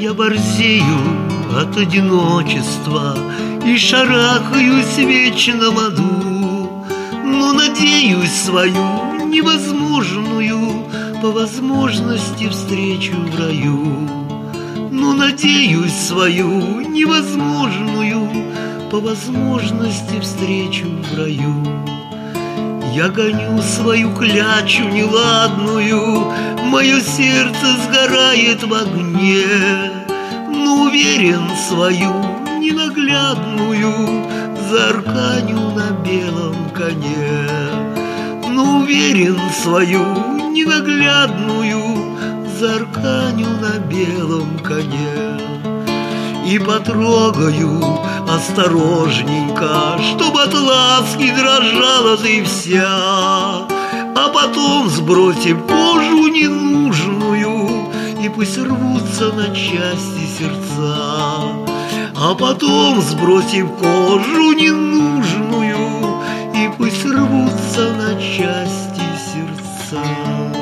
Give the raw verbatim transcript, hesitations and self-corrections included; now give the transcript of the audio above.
Я борзею от одиночества и шарахаюсь в вечном аду, но надеюсь свою невозможную по возможности встречу в раю. Но надеюсь свою невозможную по возможности встречу в раю. Я гоню свою клячу неладную, мое сердце сгорает в огне, но уверен свою ненаглядную заарканю на белом коне. Но уверен свою ненаглядную заарканю на белом коне. И потрогаю осторожненько, чтоб от ласки дрожала ты вся, а потом сбросим кожу ненужную, и пусть рвутся на части сердца. А потом сбросим кожу ненужную, и пусть рвутся на части сердца.